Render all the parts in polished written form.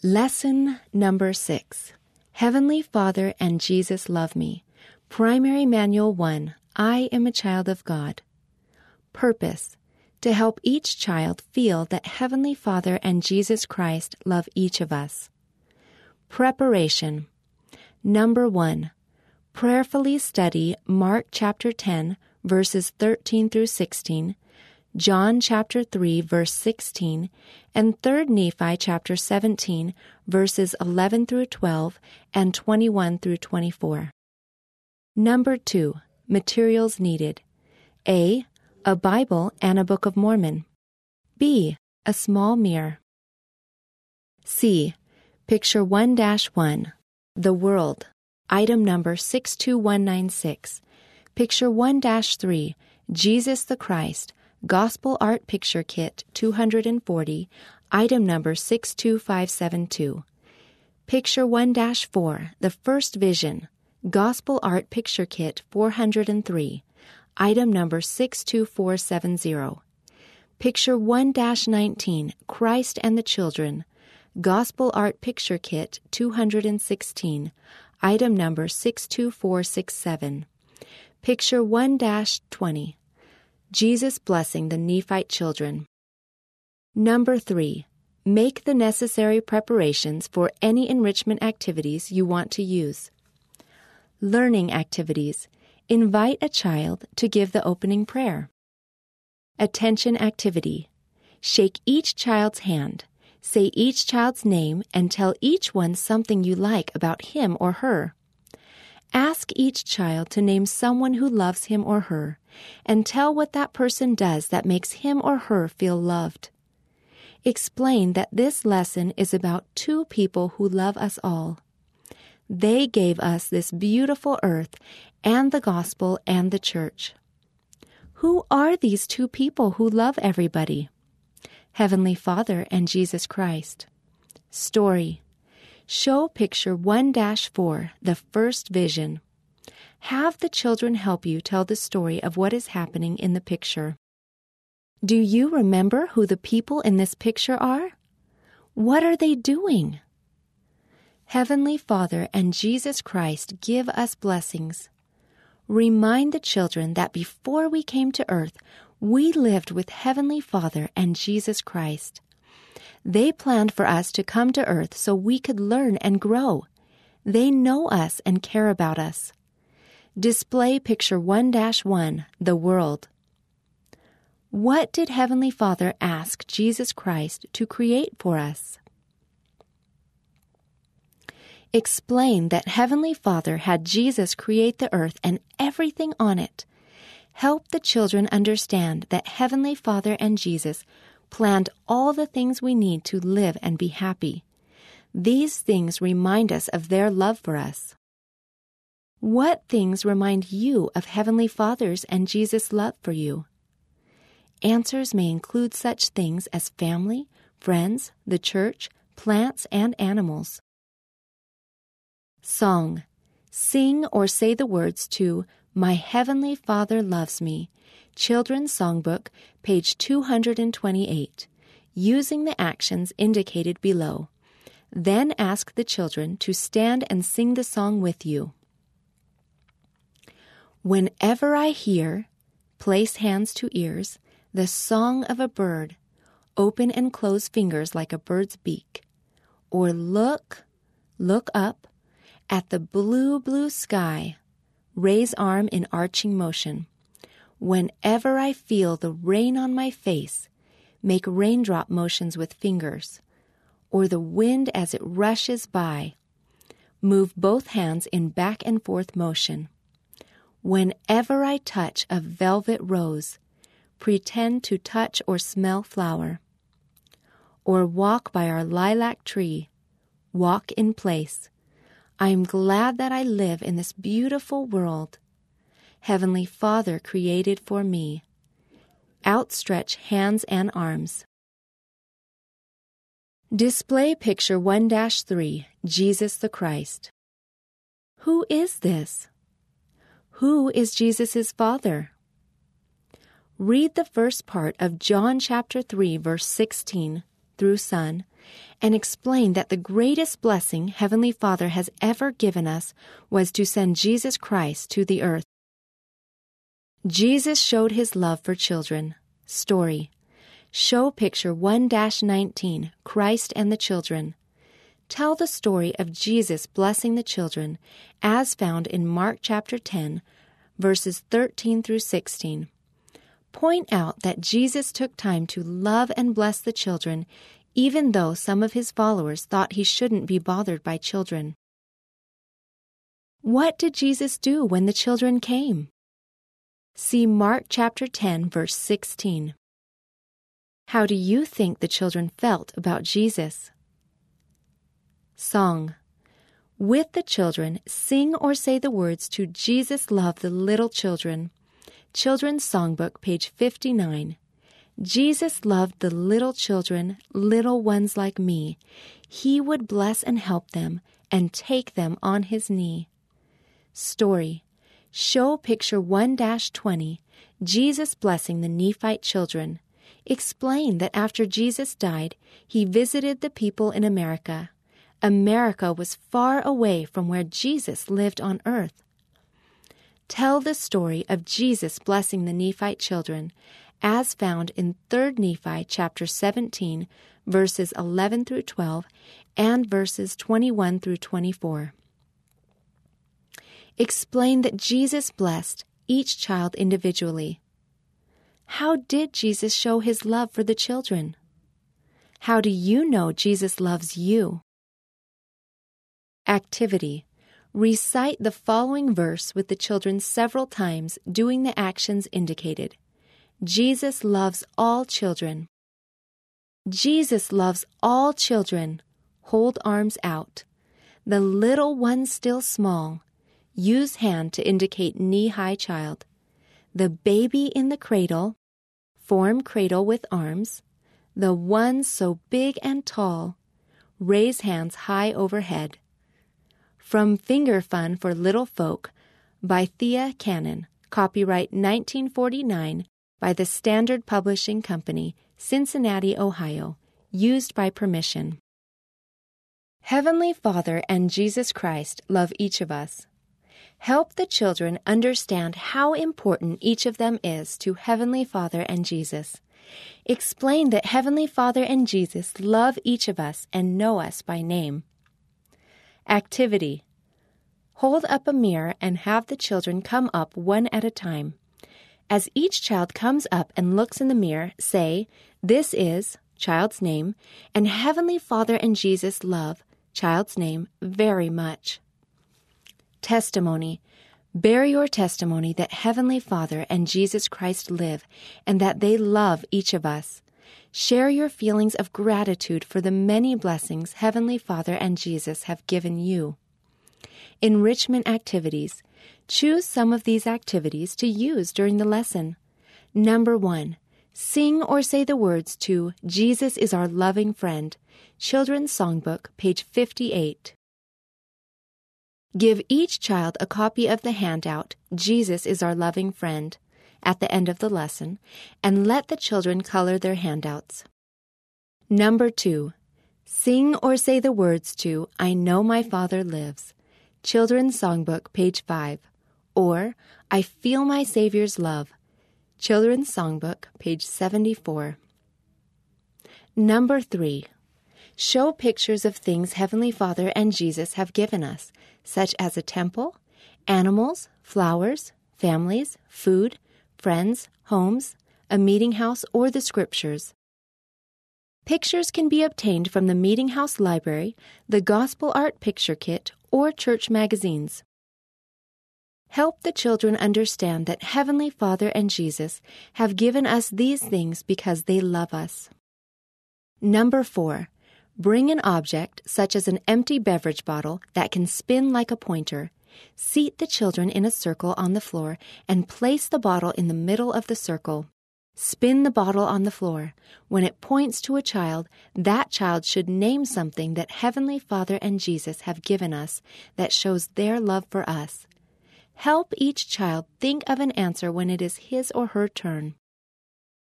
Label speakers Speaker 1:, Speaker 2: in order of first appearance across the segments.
Speaker 1: Lesson number 6. Heavenly Father and Jesus love me. Primary Manual 1. I am a child of God. Purpose: to help each child feel that Heavenly Father and Jesus Christ love each of us. Preparation. Number 1. Prayerfully study Mark chapter 10, verses 13 through 16, John chapter 3, verse 16, and 3 Nephi chapter 17, verses 11 through 12 and 21 through 24. Number 2. Materials needed. A. A Bible and a Book of Mormon. B. A small mirror. C. Picture 1-1. The World. Item number 62196. Picture 1-3. Jesus the Christ. Gospel Art Picture Kit 240. Item number 62572. Picture 1-4. The First Vision. Gospel Art Picture Kit 403. Item number 62470. Picture 1-19. Christ and the Children. Gospel Art Picture Kit 216. Item number 62467. Picture 1-20. Jesus blessing the Nephite children. Number 3. Make the necessary preparations for any enrichment activities you want to use. Learning activities. Invite a child to give the opening prayer. Attention activity. Shake each child's hand. Say each child's name and tell each one something you like about him or her. Ask each child to name someone who loves him or her, and tell what that person does that makes him or her feel loved. Explain that this lesson is about two people who love us all. They gave us this beautiful earth and the gospel and the church. Who are these two people who love everybody? Heavenly Father and Jesus Christ. Story. Show picture 1-4, the First Vision. Have the children help you tell the story of what is happening in the picture. Do you remember who the people in this picture are? What are they doing? Heavenly Father and Jesus Christ give us blessings. Remind the children that before we came to earth, we lived with Heavenly Father and Jesus Christ. They planned for us to come to earth so we could learn and grow. They know us and care about us. Display picture 1-1, the World. What did Heavenly Father ask Jesus Christ to create for us? Explain that Heavenly Father had Jesus create the earth and everything on it. Help the children understand that Heavenly Father and Jesus planned all the things we need to live and be happy. These things remind us of their love for us. What things remind you of Heavenly Father's and Jesus' love for you? Answers may include such things as family, friends, the church, plants, and animals. Song. Sing or say the words to My Heavenly Father Loves Me, Children's Songbook, page 228, using the actions indicated below. Then ask the children to stand and sing the song with you. Whenever I hear, place hands to ears, the song of a bird, open and close fingers like a bird's beak, or look up at the blue, blue sky, raise arm in arching motion. Whenever I feel the rain on my face, make raindrop motions with fingers, or the wind as it rushes by. Move both hands in back and forth motion. Whenever I touch a velvet rose, pretend to touch or smell flower. Or walk by our lilac tree, walk in place. I am glad that I live in this beautiful world. Heavenly Father created for me. Outstretch hands and arms. Display picture 1-3, Jesus the Christ. Who is this? Who is Jesus' Father? Read the first part of John chapter 3, verse 16, through Son, and explain that the greatest blessing Heavenly Father has ever given us was to send Jesus Christ to the earth. Jesus showed his love for children. Story. Show picture 1-19, Christ and the children. Tell the story of Jesus blessing the children as found in Mark chapter 10, verses 13 through 16. Point out that Jesus took time to love and bless the children, even though some of his followers thought he shouldn't be bothered by children. What did Jesus do when the children came? See Mark chapter 10, verse 16. How do you think the children felt about Jesus? Song. With the children, sing or say the words to Jesus Loved the Little Children. Children's Songbook, page 59. Jesus loved the little children, little ones like me. He would bless and help them and take them on his knee. Story. Show picture 1-20, Jesus blessing the Nephite children. Explain that after Jesus died, he visited the people in America. America was far away from where Jesus lived on earth. Tell the story of Jesus blessing the Nephite children, as found in 3 Nephi chapter 17, verses 11 through 12, and verses 21 through 24. Explain that Jesus blessed each child individually. How did Jesus show his love for the children? How do you know Jesus loves you? Activity. Recite the following verse with the children several times, doing the actions indicated. Jesus loves all children. Jesus loves all children. Hold arms out. The little one still small. Use hand to indicate knee-high child. The baby in the cradle. Form cradle with arms. The one so big and tall. Raise hands high overhead. From Finger Fun for Little Folk by Thea Cannon. Copyright 1949. By the Standard Publishing Company, Cincinnati, Ohio, used by permission. Heavenly Father and Jesus Christ love each of us. Help the children understand how important each of them is to Heavenly Father and Jesus. Explain that Heavenly Father and Jesus love each of us and know us by name. Activity. Hold up a mirror and have the children come up one at a time. As each child comes up and looks in the mirror, say, "This is," child's name, and Heavenly Father and Jesus love, child's name, very much. Testimony. Bear your testimony that Heavenly Father and Jesus Christ live and that they love each of us. Share your feelings of gratitude for the many blessings Heavenly Father and Jesus have given you. Enrichment activities. Choose some of these activities to use during the lesson. Number 1. Sing or say the words to Jesus is Our Loving Friend. Children's Songbook, page 58. Give each child a copy of the handout, Jesus is Our Loving Friend, at the end of the lesson, and let the children color their handouts. Number 2. Sing or say the words to I Know My Father Lives. Children's Songbook, page 5. Or, I Feel My Savior's Love. Children's Songbook, page 74. Number 3. Show pictures of things Heavenly Father and Jesus have given us, such as a temple, animals, flowers, families, food, friends, homes, a meeting house, or the scriptures. Pictures can be obtained from the Meeting House Library, the Gospel Art Picture Kit, or church magazines. Help the children understand that Heavenly Father and Jesus have given us these things because they love us. Number 4. Bring an object, such as an empty beverage bottle, that can spin like a pointer. Seat the children in a circle on the floor and place the bottle in the middle of the circle. Spin the bottle on the floor. When it points to a child, that child should name something that Heavenly Father and Jesus have given us that shows their love for us. Help each child think of an answer when it is his or her turn.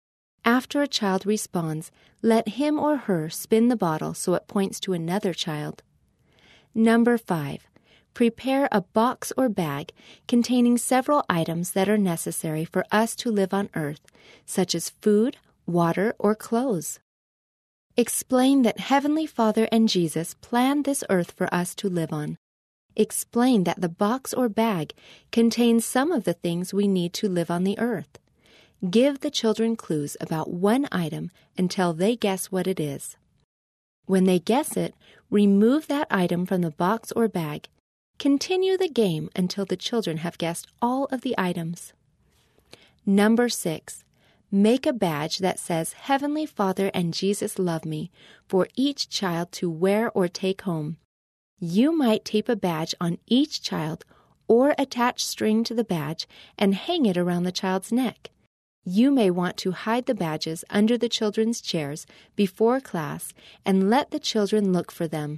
Speaker 1: After a child responds, let him or her spin the bottle so it points to another child. Number 5. Prepare a box or bag containing several items that are necessary for us to live on earth, such as food, water, or clothes. Explain that Heavenly Father and Jesus planned this earth for us to live on. Explain that the box or bag contains some of the things we need to live on the earth. Give the children clues about one item until they guess what it is. When they guess it, remove that item from the box or bag. Continue the game until the children have guessed all of the items. Number 6. Make a badge that says Heavenly Father and Jesus love me for each child to wear or take home. You might tape a badge on each child or attach string to the badge and hang it around the child's neck. You may want to hide the badges under the children's chairs before class and let the children look for them.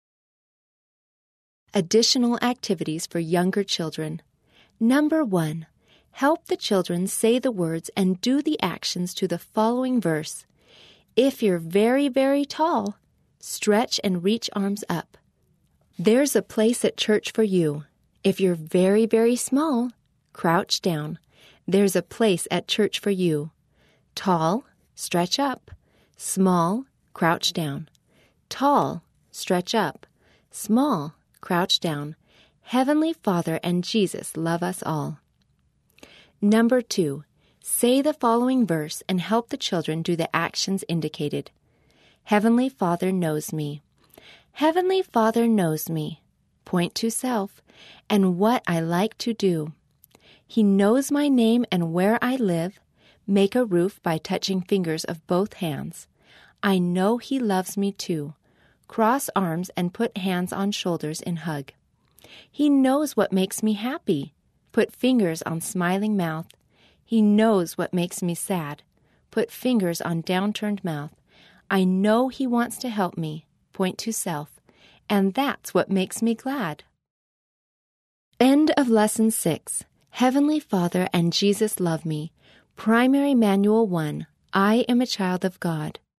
Speaker 1: Additional activities for younger children. Number 1. Help the children say the words and do the actions to the following verse. If you're very, very tall, stretch and reach arms up. There's a place at church for you. If you're very, very small, crouch down. There's a place at church for you. Tall, stretch up. Small, crouch down. Tall, stretch up. Small, crouch down. Heavenly Father and Jesus love us all. Number 2. Say the following verse and help the children do the actions indicated. Heavenly Father knows me. Heavenly Father knows me. Point to self and what I like to do. He knows my name and where I live. Make a roof by touching fingers of both hands. I know He loves me too. Cross arms and put hands on shoulders in hug. He knows what makes me happy. Put fingers on smiling mouth. He knows what makes me sad. Put fingers on downturned mouth. I know He wants to help me. Point to self. And that's what makes me glad. End of Lesson 6. Heavenly Father and Jesus love me. Primary Manual 1. I am a child of God.